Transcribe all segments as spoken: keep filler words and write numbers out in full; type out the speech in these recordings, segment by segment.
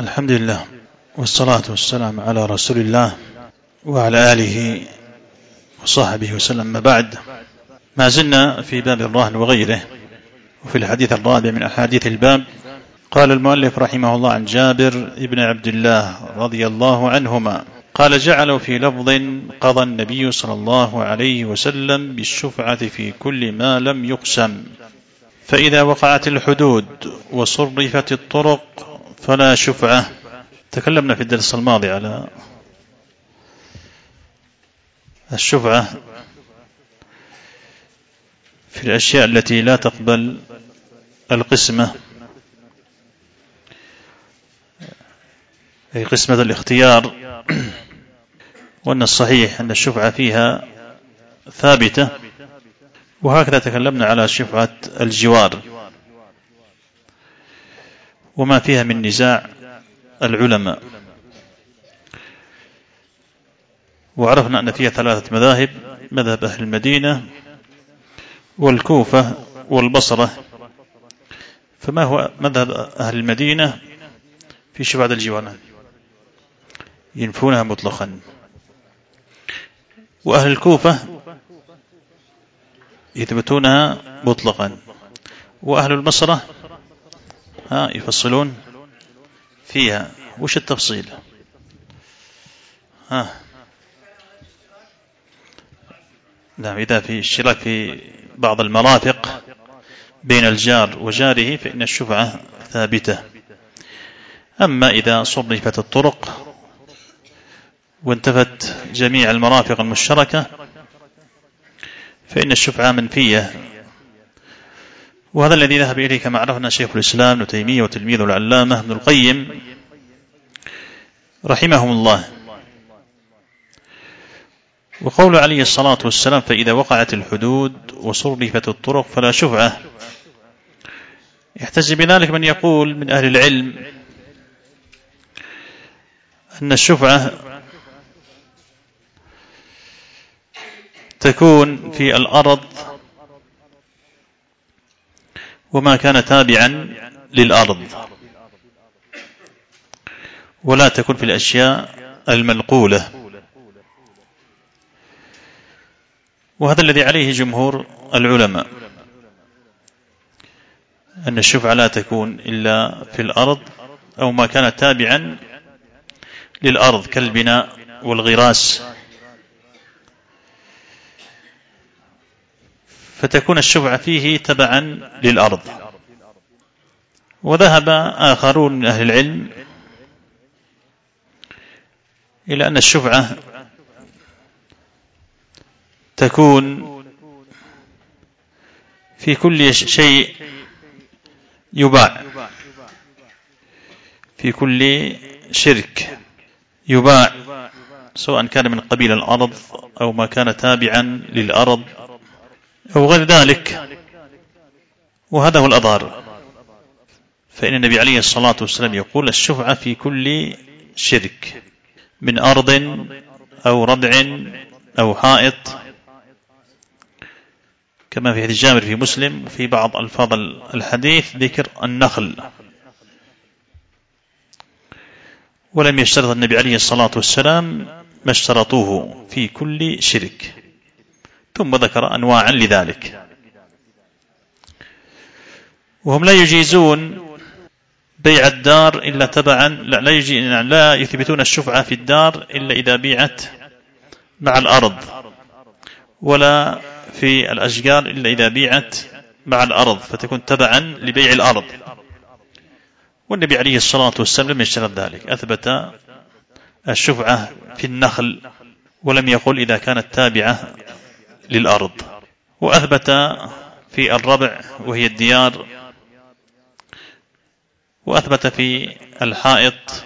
الحمد لله والصلاة والسلام على رسول الله وعلى آله وصحبه وسلم. ما بعد، ما زلنا في باب الرهن وغيره، وفي الحديث الرابع من أحاديث الباب. قال المؤلف رحمه الله عن جابر بن عبد الله رضي الله عنهما قال: جعلوا في لفظ: قضى النبي صلى الله عليه وسلم بالشفعة في كل ما لم يقسم، فإذا وقعت الحدود وصرفت الطرق فلا شفعة. تكلمنا في الدرس الماضي على الشفعة في الأشياء التي لا تقبل القسمة، أي قسمة الاختيار، وأن الصحيح أن الشفعة فيها ثابتة. وهكذا تكلمنا على شفعة الجوار وما فيها من نزاع العلماء، وعرفنا أن فيها ثلاثة مذاهب: مذهب أهل المدينة والكوفة والبصرة. فما هو مذهب أهل المدينة في شفعة الجوار؟ ينفونها مطلقا. وأهل الكوفة يثبتونها مطلقا. وأهل البصرة ها يفصلون فيها. وش التفصيل؟ ها نعم، إذا في اشتراك في بعض المرافق بين الجار وجاره فإن الشفعة ثابتة. أما إذا صرفت الطرق وانتفت جميع المرافق المشتركة فإن الشفعة منفية. وهذا الذي ذهب إليه كما عرفنا شيخ الإسلام ابن تيمية وتلميذه العلامة ابن القيم رحمهم الله. وقول عليه الصلاة والسلام: فإذا وقعت الحدود وصرفت الطرق فلا شفعة، يحتج بذلك من يقول من أهل العلم أن الشفعة تكون في الأرض وما كان تابعا للأرض، ولا تكون في الأشياء المنقولة. وهذا الذي عليه جمهور العلماء، أن الشفعة لا تكون إلا في الأرض أو ما كان تابعا للأرض كالبناء والغراس، فتكون الشفعة فيه تبعا للأرض. وذهب آخرون من أهل العلم إلى أن الشفعة تكون في كل شيء يباع، في كل شرك يباع، سواء كان من قبيل الأرض أو ما كان تابعا للأرض أو غير ذلك. وهذا هو الأظهر، فإن النبي عليه الصلاة والسلام يقول: الشفعة في كل شرك من أرض أو ردع أو حائط، كما في حديث جابر في مسلم. وفي بعض ألفاظ الحديث ذكر النخل، ولم يشترط النبي عليه الصلاة والسلام ما اشترطوه في كل شرك، ثم ذكر أنواعا لذلك. وهم لا يجيزون بيع الدار إلا تبعا، لا, لا, يجي لا يثبتون الشفعة في الدار إلا إذا بيعت مع الأرض، ولا في الأشجار إلا إذا بيعت مع الأرض فتكون تبعا لبيع الأرض. والنبي عليه الصلاة والسلام لم يشترط ذلك، أثبت الشفعة في النخل ولم يقل إذا كانت تابعة للأرض. وأثبت في الربع وهي الديار، وأثبت في الحائط،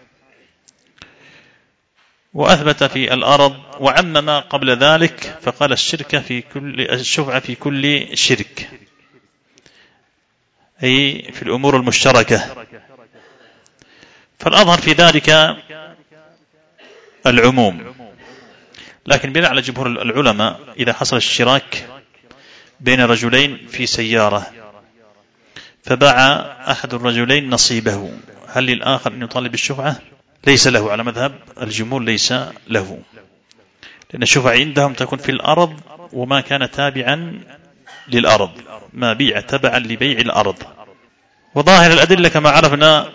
وأثبت في الأرض، وعمم قبل ذلك فقال الشرك في كل الشفعة في كل شرك، أي في الأمور المشتركة. فالأظهر في ذلك العموم. لكن بناء على جمهور العلماء إذا حصل الاشتراك بين رجلين في سيارة فباع أحد الرجلين نصيبه، هل للآخر أن يطالب بالشفعة؟ ليس له على مذهب الجمهور، ليس له، لأن الشفعة عندهم تكون في الأرض وما كان تابعا للأرض، ما بيع تبعا لبيع الأرض. وظاهر الأدلة كما عرفنا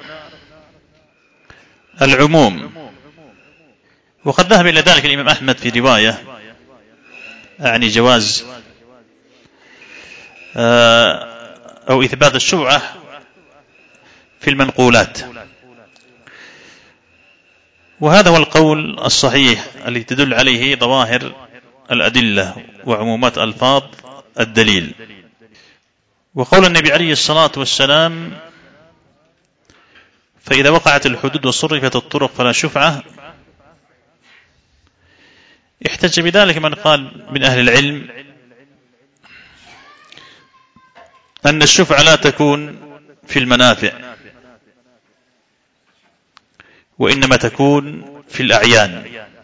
العموم، وقد ذهب إلى ذلك الإمام أحمد في رواية يعني جواز أو إثبات الشفعة في المنقولات، وهذا هو القول الصحيح الذي تدل عليه ظواهر الأدلة وعمومات ألفاظ الدليل. وقول النبي عليه الصلاة والسلام: فإذا وقعت الحدود وصرفت الطرق فلا شفعة، احتج بذلك من قال من أهل العلم أن الشفعة لا تكون في المنافع، وإنما تكون في الأعيان.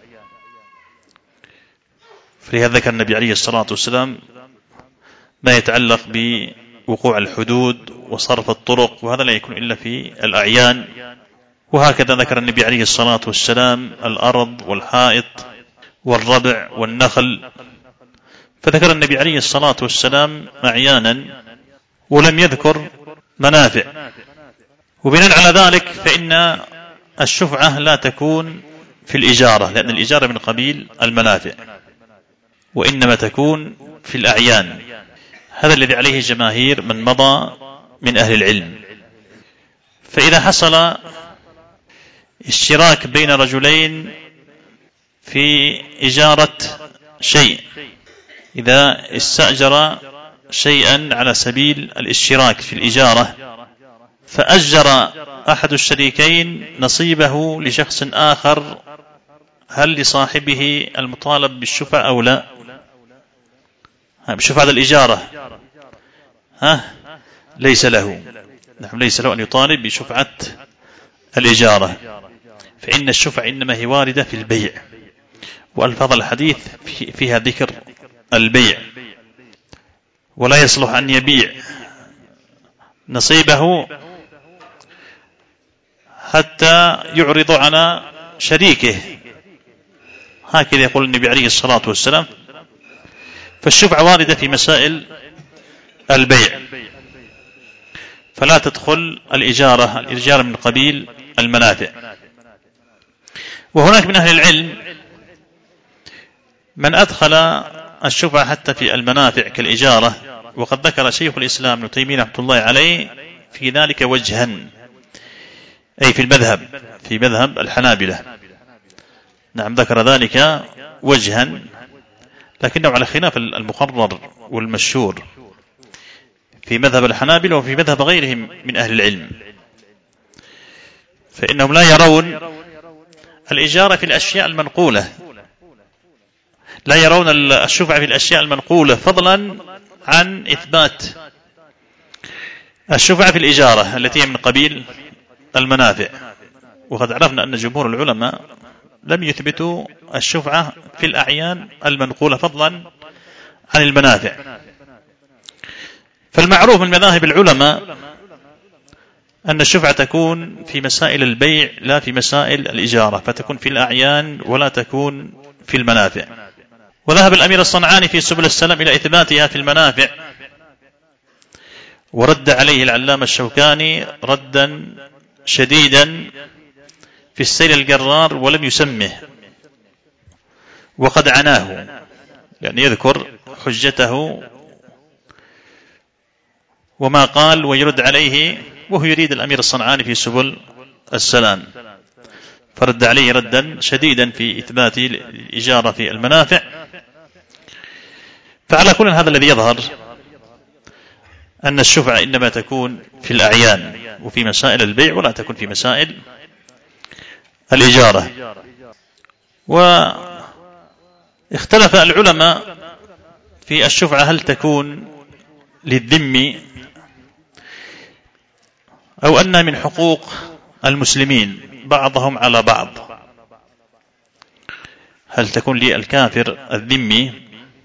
فلهذا كان النبي عليه الصلاة والسلام ما يتعلق بوقوع الحدود وصرف الطرق، وهذا لا يكون إلا في الأعيان. وهكذا ذكر النبي عليه الصلاة والسلام الأرض والحائط والربع والنخل، فذكر النبي عليه الصلاة والسلام أعيانا ولم يذكر منافع. وبناء على ذلك فإن الشفعة لا تكون في الإجارة، لأن الإجارة من قبيل المنافع، وإنما تكون في الأعيان. هذا الذي عليه جماهير من مضى من أهل العلم. فإذا حصل اشتراك بين رجلين في إجارة شيء، إذا استأجر شيئا على سبيل الاشتراك في الإجارة، فأجر أحد الشريكين نصيبه لشخص آخر، هل لصاحبه المطالب بالشفعة أو لا؟ بشفعة الإجارة ها ليس له، نعم ليس له أن يطالب بشفعة الإجارة، فإن الشفعة إنما هي واردة في البيع، وألفاظ الحديث فيها ذكر البيع، ولا يصلح أن يبيع نصيبه حتى يعرض على شريكه، هكذا يقول النبي عليه الصلاة والسلام. فالشفعة واردة في مسائل البيع، فلا تدخل الإجارة الإجارة من قبيل المنافع. وهناك من أهل العلم من أدخل الشفعة حتى في المنافع كالإجارة، وقد ذكر شيخ الإسلام ابن تيمية رحمة الله عليه في ذلك وجها، أي في المذهب في مذهب الحنابلة، نعم ذكر ذلك وجها، لكنه على خلاف المقرر والمشهور في مذهب الحنابلة وفي مذهب غيرهم من أهل العلم، فإنهم لا يرون الإجارة في الأشياء المنقولة، لا يرون الشفعة في الأشياء المنقولة، فضلا عن إثبات الشفعة في الإجارة التي هي من قبيل المنافع. وقد عرفنا أن جمهور العلماء لم يثبتوا الشفعة في الأعيان المنقولة فضلا عن المنافع. فالمعروف من مذاهب العلماء أن الشفعة تكون في مسائل البيع لا في مسائل الإجارة، فتكون في الأعيان ولا تكون في المنافع. وذهب الأمير الصنعاني في سبل السلام إلى إثباتها في المنافع، ورد عليه العلامة الشوكاني ردا شديدا في السيل الجرار ولم يسمه، وقد عناه، يعني يذكر حجته وما قال ويرد عليه، وهو يريد الأمير الصنعاني في سبل السلام، فرد عليه ردا شديدا في إثبات الإجارة في المنافع. فعلى كل هذا الذي يظهر أن الشفعة إنما تكون في الأعيان وفي مسائل البيع، ولا تكون في مسائل الإجارة. واختلف العلماء في الشفعة هل تكون للذم أو أنها من حقوق المسلمين بعضهم على بعض، هل تكون للكافر الذمي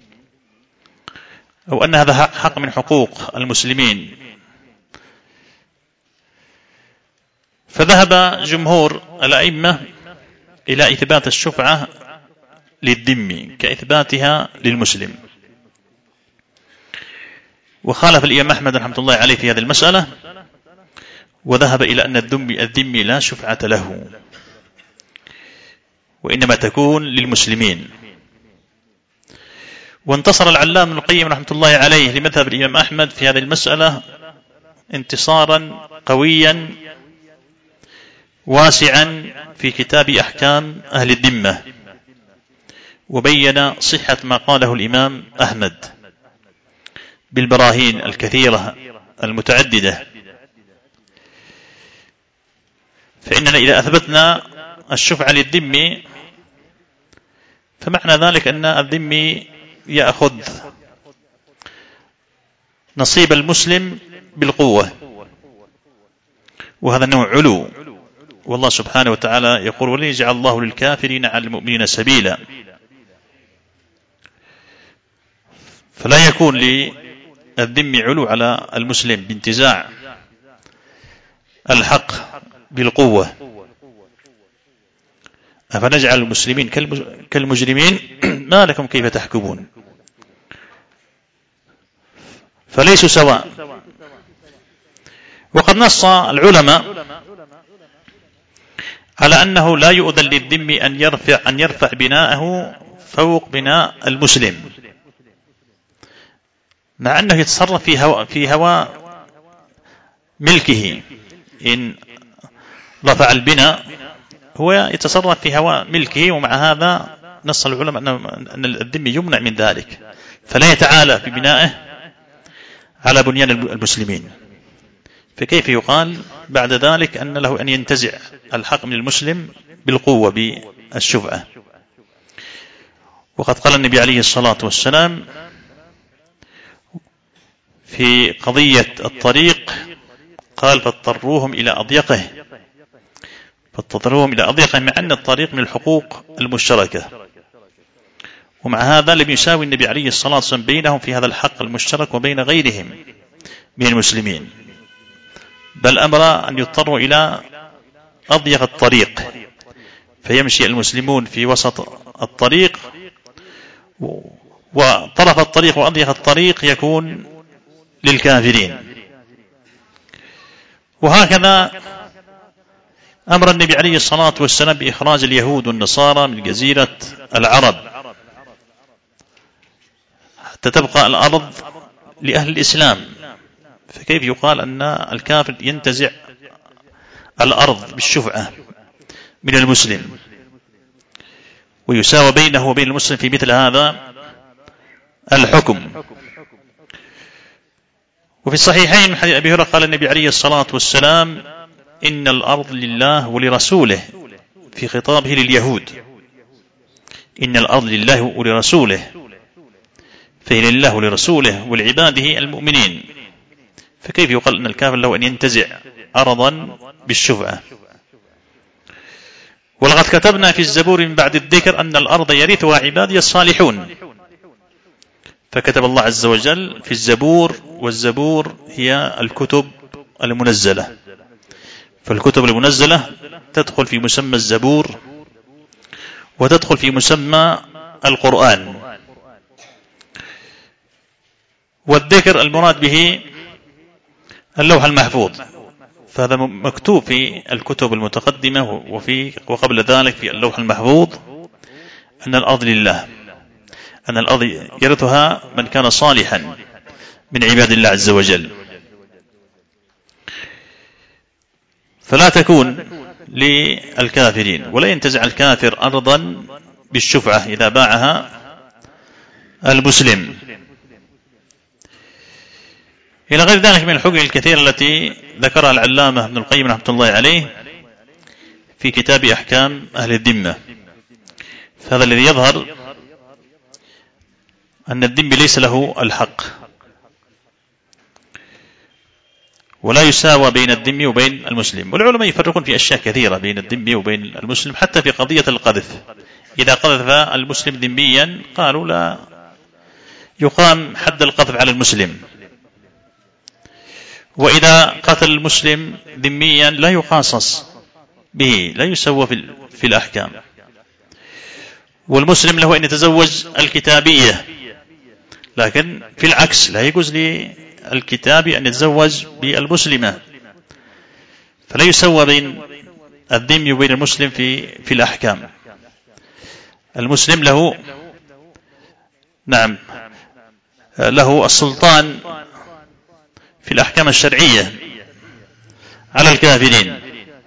أو أن هذا حق من حقوق المسلمين. فذهب جمهور الأئمة إلى إثبات الشفعة للذمي كإثباتها للمسلم، وخالف الإمام أحمد رحمة الله عليه في هذه المسألة، وذهب إلى أن الذمي لا شفعة له وإنما تكون للمسلمين. وانتصر العلامة ابن القيم رحمة الله عليه لمذهب الإمام أحمد في هذه المسألة انتصارا قويا واسعا في كتاب أحكام أهل الذمة، وبين صحة ما قاله الإمام أحمد بالبراهين الكثيرة المتعددة. فإننا إذا أثبتنا الشفعة للذمي فمعنى ذلك أن الذمي يأخذ نصيب المسلم بالقوة، وهذا نوع علو. والله سبحانه وتعالى يقول: ولن يجعل الله للكافرين على المؤمنين سبيلا. فلا يكون للذمي علو على المسلم بانتزاع الحق بالقوة. أفنجعل المسلمين كالمجرمين ما لكم كيف تحكمون. فليسوا سواء. وقد نص العلماء على أنه لا يؤذن للذمي أن يرفع أن يرفع بناءه فوق بناء المسلم، مع أنه يتصرف في هواء في هواء ملكه. إن رفع البناء هو يتصرف في هواء ملكه، ومع هذا نص العلماء أن الذمي يمنع من ذلك، فلا يتعالى في بنائه على بنيان المسلمين. فكيف يقال بعد ذلك أن له أن ينتزع الحق من المسلم بالقوة بالشفعة؟ وقد قال النبي عليه الصلاة والسلام في قضية الطريق، قال: فاضطروهم إلى أضيقه فاضطروهم إلى أضيقه مع أن الطريق من الحقوق المشتركة، ومع هذا لم يساوي النبي عليه الصلاة والسلام بينهم في هذا الحق المشترك وبين غيرهم من المسلمين، بل أمر أن يضطروا إلى أضيق الطريق، فيمشي المسلمون في وسط الطريق، وطرف الطريق وأضيق الطريق يكون للكافرين. وهكذا أمر النبي عليه الصلاة والسلام بإخراج اليهود والنصارى من جزيرة العرب حتى تبقى الأرض لأهل الإسلام. فكيف يقال أن الكافر ينتزع الأرض بالشفعة من المسلم ويساوى بينه وبين المسلم في مثل هذا الحكم؟ وفي الصحيحين من حديث أبي هريرة قال النبي عليه الصلاة والسلام: إن الأرض لله ولرسوله، في خطابه لليهود: إن الأرض لله ولرسوله، فهي لله ولرسوله ولعباده المؤمنين. فكيف يقال أن الكافر له أن ينتزع أرضا بالشفعة؟ ولقد كتبنا في الزبور من بعد الذكر أن الأرض يرثها عبادي الصالحون. فكتب الله عز وجل في الزبور، والزبور هي الكتب المنزلة، فالكتب المنزلة تدخل في مسمى الزبور وتدخل في مسمى القرآن. والذكر المراد به اللوح المحفوظ، فهذا مكتوب في الكتب المتقدمة وفي وقبل ذلك في اللوح المحفوظ أن الأرض لله، أن الأرض يرثها من كان صالحا من عباد الله عز وجل. فلا تكون للكافرين، ولا ينتزع الكافر أرضا بالشفعة إذا باعها المسلم. إلى غير ذلك من الحقوق الكثيرة التي ذكرها العلامة ابن القيم رحمة الله عليه في كتاب أحكام أهل الذمة. فهذا الذي يظهر أن الذمي ليس له الحق، ولا يساوى بين الذمي وبين المسلم. والعلماء يفرقون في أشياء كثيرة بين الذمي وبين المسلم، حتى في قضية القذف. إذا قذف المسلم ذميا قالوا لا يقام حد القذف على المسلم، وإذا قتل المسلم ذميا لا يقاصص به، لا يسوى في الأحكام. والمسلم له أن يتزوج الكتابية، لكن في العكس لا يجوز للكتابي أن يتزوج بالمسلمة، فلا يسوى بين الذمي وبين المسلم في في الأحكام. المسلم له نعم له السلطان في الأحكام الشرعية على الكافرين،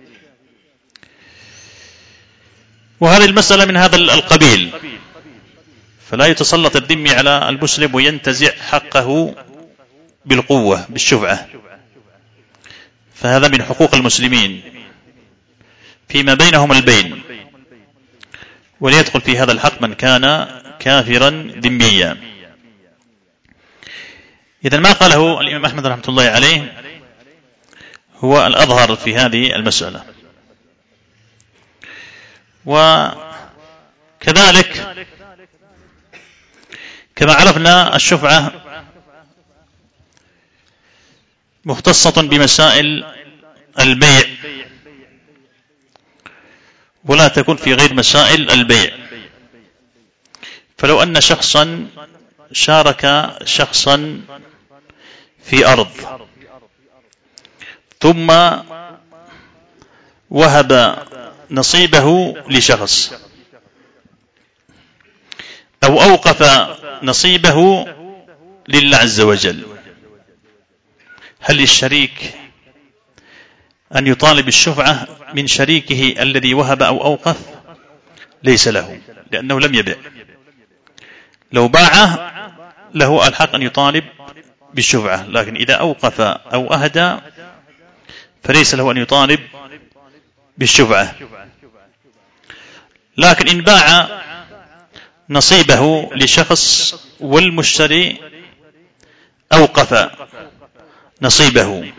وهذه المسألة من هذا القبيل، فلا يتسلط الذمي على المسلم وينتزع حقه بالقوة بالشفعة، فهذا من حقوق المسلمين فيما بينهم البين، وليدخل في هذا الحق من كان كافرا ذميا. إذن ما قاله الإمام أحمد رحمة الله عليه هو الأظهر في هذه المسألة. وكذلك كما عرفنا الشفعة مختصة بمسائل البيع، ولا تكون في غير مسائل البيع. فلو أن شخصا شارك شخصا في أرض ثم وهب نصيبه لشخص أو أوقف نصيبه لله عز وجل، هل للشريك أن يطالب الشفعة من شريكه الذي وهب أو أوقف؟ ليس له، لأنه لم يبع. لو باعه له الحق أن يطالب بالشفعة، لكن إذا أوقف أو أهدى فليس له أن يطالب بالشفعة. لكن إن باع نصيبه لشخص والمشتري أوقف نصيبه،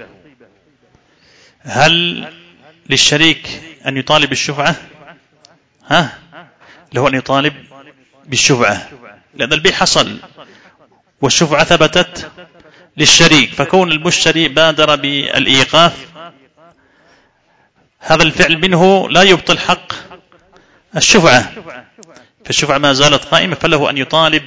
هل للشريك أن يطالب بالشفعة؟ ها؟ له أن يطالب بالشفعة، لأن البيع حصل والشفعة ثبتت للشريك، فكون المشتري بادر بالإيقاف هذا الفعل منه لا يبطل حق الشفعة، فالشفعة ما زالت قائمة، فله أن يطالب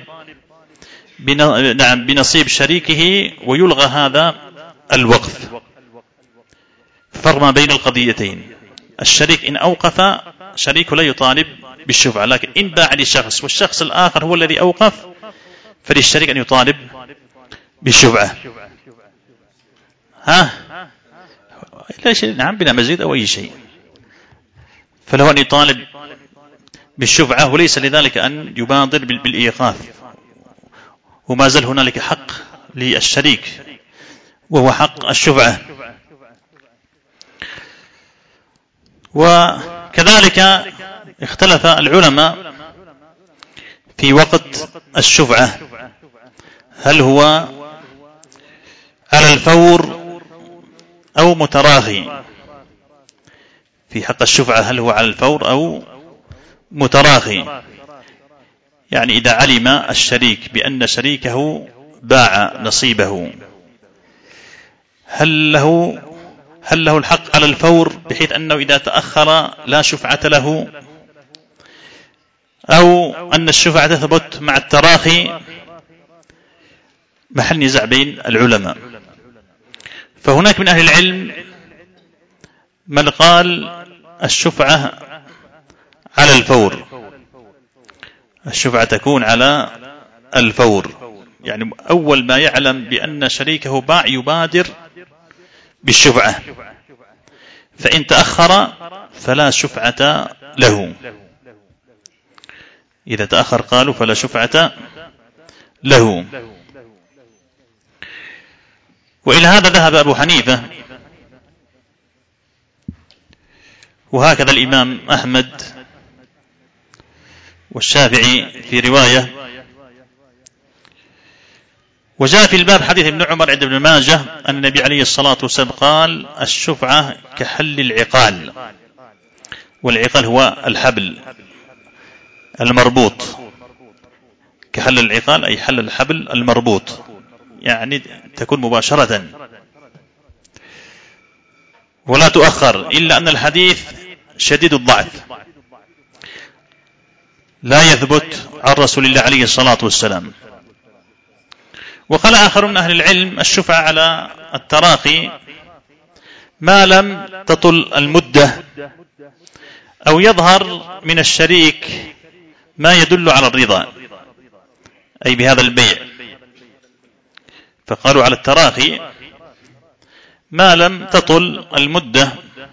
نعم بنصيب شريكه ويلغى هذا الوقف. فرق ما بين القضيتين، الشريك إن أوقف شريكه لا يطالب بالشفعة، لكن إن باع لشخص والشخص الآخر هو الذي أوقف فللشريك أن يطالب بالشفعة. ها؟ لا شيء، نعم بلا مزيد أو أي شيء، فله أن يطالب بالشفعة، وليس لذلك أن يبادر بالإيقاف، وما زال هنالك حق للشريك وهو حق الشفعة. وكذلك اختلف العلماء في وقت الشفعة، هل هو على الفور أو متراخي؟ في حق الشفعة هل هو على الفور أو متراخي؟ يعني إذا علم الشريك بأن شريكه باع نصيبه هل له هل له الحق على الفور بحيث أنه إذا تأخر لا شفعة له، أو أن الشفعة تثبت مع التراخي؟ محل نزاع بين العلماء. فهناك من أهل العلم من قال الشفعة على الفور، الشفعة تكون على الفور، يعني أول ما يعلم بأن شريكه باع يبادر بالشفعة، فإن تأخر فلا شفعة له. إذا تأخر قالوا فلا شفعة له. وإلى هذا ذهب أبو حنيفة، وهكذا الإمام أحمد والشافعي في رواية. وجاء في الباب حديث ابن عمر عند ابن ماجه أن النبي عليه الصلاة والسلام قال الشفعة كحل العقال، والعقال هو الحبل المربوط، كحل العقال أي حل الحبل المربوط، يعني تكون مباشرة. ولا تؤخر، إلا أن الحديث شديد الضعف لا يثبت عن رسول الله عليه الصلاة والسلام. وقال آخر من أهل العلم: الشفعة على التراخي ما لم تطل المدة أو يظهر من الشريك ما يدل على الرضا، أي بهذا البيع. فقالوا على التراخي ما لم تطل المدة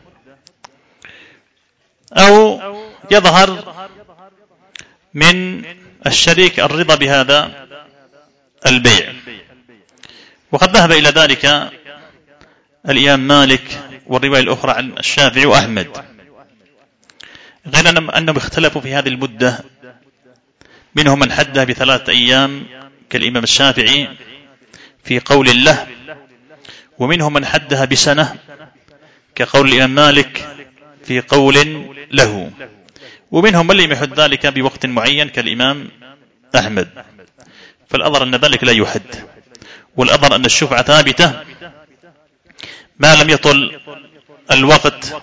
أو يظهر من الشريك الرضا بهذا البيع. وقد ذهب إلى ذلك الإمام مالك والرواية الأخرى عن الشافعي وأحمد، غير أنهم اختلفوا في هذه المدة، منهم من حدها بثلاثة أيام كالإمام الشافعي في قول له، ومنهم من حدها بسنة كقول الإمام مالك في قول له، ومنهم من لم يحد ذلك بوقت معين كالإمام أحمد. فالأظهر أن ذلك لا يحد، والأظهر أن الشفعة ثابتة ما لم يطل الوقت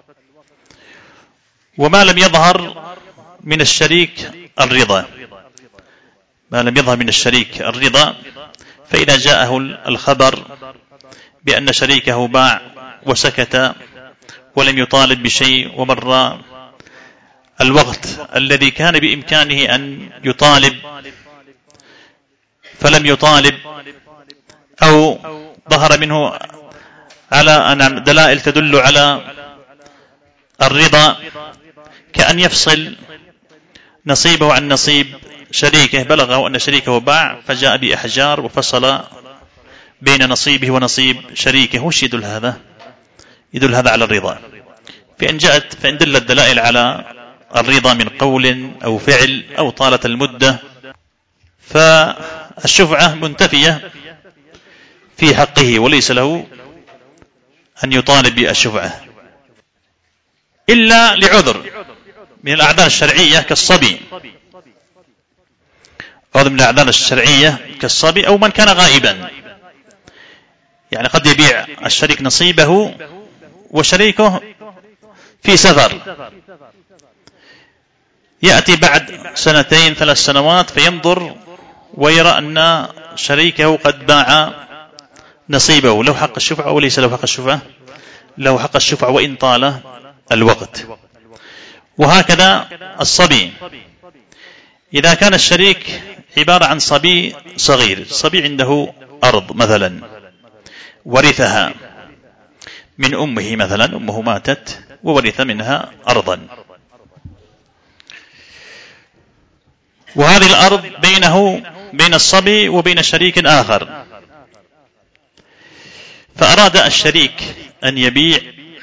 وما لم يظهر من الشريك الرضا، ما لم يظهر من الشريك الرضا. فإذا جاءه الخبر بأن شريكه باع وسكت ولم يطالب بشيء، ومر الوقت الذي كان بإمكانه أن يطالب فلم يطالب، أو ظهر منه على أن دلائل تدل على الرضا، كأن يفصل نصيبه عن نصيب شريكه، بلغه أن شريكه باع فجاء بأحجار وفصل بين نصيبه ونصيب شريكه. وش يدل هذا؟ يدل هذا على الرضا. فإن جاءت فإن دلت الدلائل على الرضا من قول أو فعل أو طالت المدة، فالشفعة منتفية في حقه وليس له أن يطالب بالشفعة إلا لعذر من الأعذار الشرعية كالصبي، عذر من الأعذار الشرعية كالصبي، أو من كان غائبا. يعني قد يبيع الشريك نصيبه وشريكه في سفر، يأتي بعد سنتين ثلاث سنوات فينظر ويرى أن شريكه قد باع نصيبه، له حق الشفعة وليس له حق الشفعة؟ له حق الشفعة وإن طال الوقت. وهكذا الصبي، إذا كان الشريك عبارة عن صبي صغير، صبي عنده أرض مثلا ورثها من أمه مثلا، أمه ماتت وورث منها أرضا، وهذه الأرض بينه بين الصبي وبين شريك آخر، فأراد الشريك أن يبيع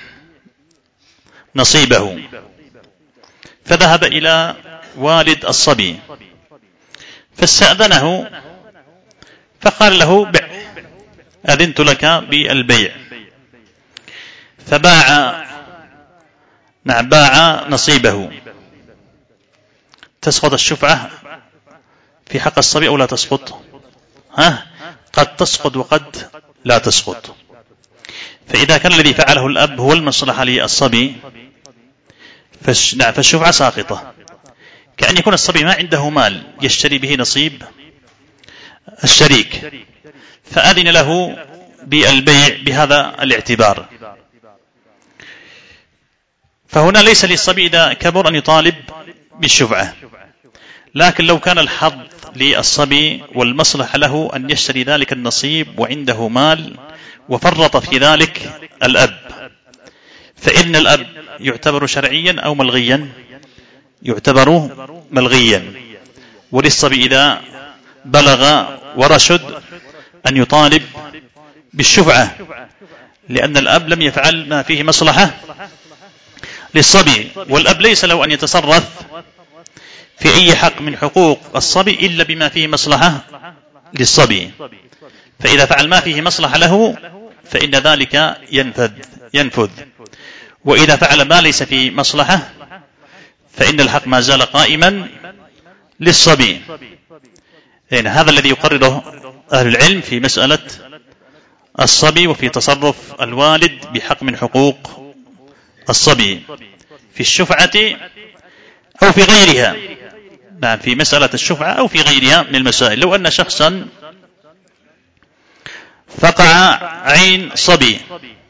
نصيبه، فذهب إلى والد الصبي فاستأذنه فقال له: بع، أذنت لك بالبيع. فباع نعم باع نصيبه. تسقط الشفعة في حق الصبي أو لا تسقط؟ ها؟ قد تسقط وقد لا تسقط. فإذا كان الذي فعله الأب هو المصلحة للصبي فالشفعة ساقطة، كأن يكون الصبي ما عنده مال يشتري به نصيب الشريك فأذن له بالبيع بهذا الاعتبار. فهنا ليس للصبي إذا كبر أن يطالب بالشفعة، لكن لو كان الحظ للصبي والمصلحة له أن يشتري ذلك النصيب وعنده مال وفرط في ذلك الأب، فإن الأب يعتبر شرعيا أو ملغيا؟ يعتبر ملغيا. وللصبي إذا بلغ ورشد أن يطالب بالشفعة، لأن الأب لم يفعل ما فيه مصلحة للصبي، والأب ليس له أن يتصرف في أي حق من حقوق الصبي إلا بما فيه مصلحة للصبي. فإذا فعل ما فيه مصلحة له فإن ذلك ينفذ ينفذ وإذا فعل ما ليس فيه مصلحة فإن الحق ما زال قائما للصبي. يعني هذا الذي يقرره أهل العلم في مسألة الصبي وفي تصرف الوالد بحق من حقوق الصبي في الشفعة أو في غيرها. نعم، في مسألة الشفعة أو في غيرها من المسائل. لو أن شخصا فقع عين صبي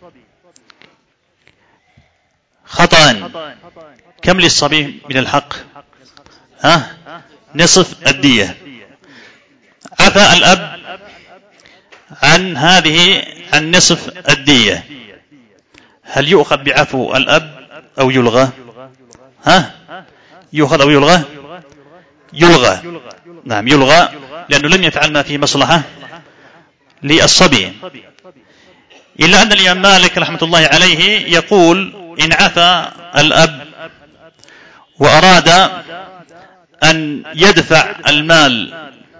خطأ، كم للصبي من الحق؟ ها؟ نصف الدية. عفى الأب عن هذه عن نصف الدية، هل يؤخذ بعفو الأب أو يلغى؟ ها؟ يؤخذ أو يلغى؟ يلغى. نعم يلغى، لأنه لم يفعل ما فيه مصلحة للصبي. إلا أن الإمام مالك رحمة الله عليه يقول إن عفى الأب وأراد أن يدفع المال،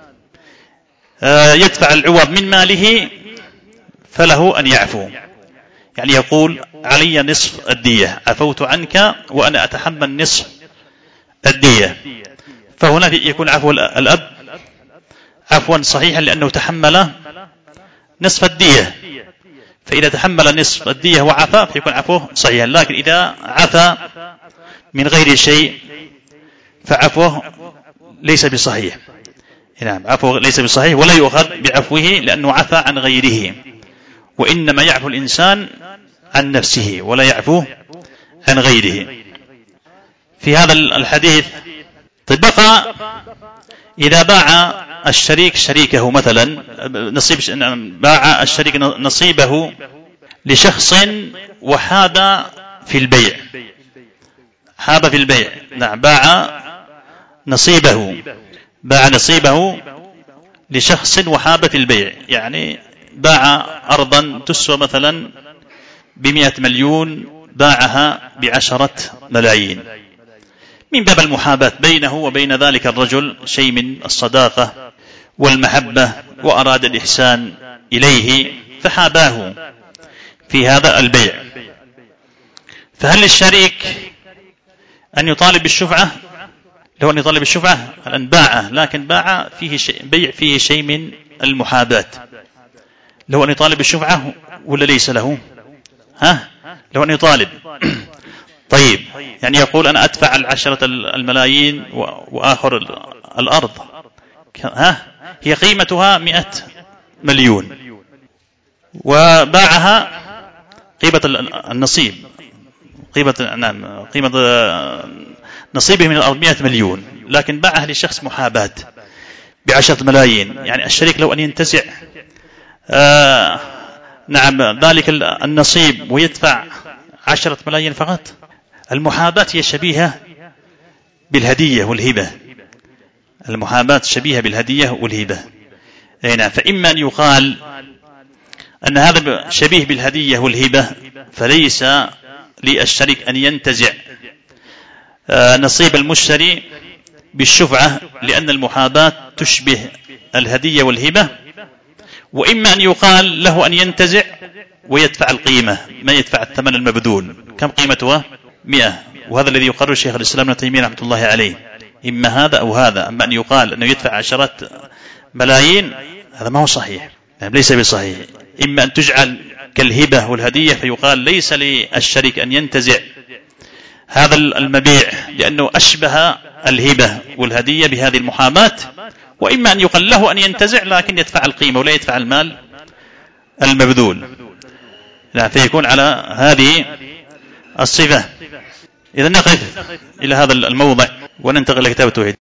يدفع العوض من ماله، فله أن يعفو. يعني يقول علي نصف الدية، عفوت عنك وأنا أتحمل نصف الدية. فهنا يكون عفو الأب عفوا صحيحا لأنه تحمل نصف الدية. فإذا تحمل نصف الدية وعفى فيكون عفوه صحيحا. لكن إذا عفى من غير شيء فعفوه ليس بصحيح. نعم، عفوه ليس بصحيح ولا يؤخذ بعفوه لأنه عفى عن غيره، وإنما يعفو الإنسان عن نفسه ولا يعفو عن غيره. في هذا الحديث بقى إذا باع الشريك شريكه مثلا، نصيب باع الشريك نصيبه لشخص وحاب في البيع، حاب في البيع. نعم، باع نصيبه باع نصيبه لشخص وحاب في البيع، يعني باع أرضا تسوى مثلا بمئة مليون باعها بعشرة ملايين، من باب المحاباة بينه وبين ذلك الرجل شيء من الصداقة والمحبة، وأراد الإحسان إليه فحاباه في هذا البيع. فهل للشريك أن يطالب بالشفعة؟ لو أن يطالب بالشفعة أن باعه، لكن باع فيه شيء، بيع فيه شيء من المحاباة، لو أن يطالب بالشفعة ولا ليس له؟ ها؟ لو أن يطالب طيب، يعني يقول أنا أدفع العشرة الملايين وآخر الأرض، ها؟ هي قيمتها مئة مليون وباعها قيمة النصيب، قيمة نعم قيمة نصيبه من الأرض مئة مليون، لكن باعها لشخص محاباة بعشرة ملايين. يعني الشريك لو أن ينتزع آه نعم ذلك النصيب ويدفع عشرة ملايين فقط. المحاباة هي شبيهة بالهدية والهبة، المحاباة شبيهة بالهدية والهبة. هنا فإما أن يقال أن هذا شبيه بالهدية والهبة فليس للشريك أن ينتزع نصيب المشتري بالشفعة لأن المحاباة تشبه الهدية والهبة، وإما أن يقال له أن ينتزع ويدفع القيمة، ما يدفع الثمن المبذول. كم قيمتها؟ مئة، وهذا الذي يقرر شيخ الإسلام ابن تيمية رحمة الله عليه، إما هذا أو هذا. أما أن يقال أنه يدفع عشرات ملايين هذا ما هو صحيح، يعني ليس بصحيح. إما أن تجعل كالهبة والهدية فيقال ليس للشريك أن ينتزع هذا المبيع لأنه أشبه الهبة والهدية بهذه المحاباة، وإما أن يقال له أن ينتزع لكن يدفع القيمة ولا يدفع المال المبذول، لا فيكون على هذه الصفة. إذا نقف إلى هذا الموضع وننتقل إلى كتاب التوحيد.